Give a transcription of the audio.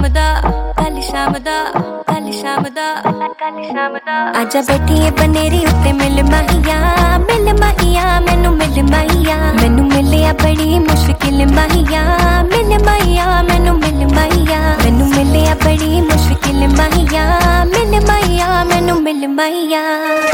दा कल शाम दा कल शाम दा कल शाम दा आजा बैठिए बनेरी उत्ते मिल माहिया मैनू मिल माहिया मैनू मिलिया बड़ी मुश्किल माहिया मिल माहिया मैनू मिल माहिया मैनू मिलिया बड़ी मुश्किल माहिया मिल माहिया मैनू मिल माहिया।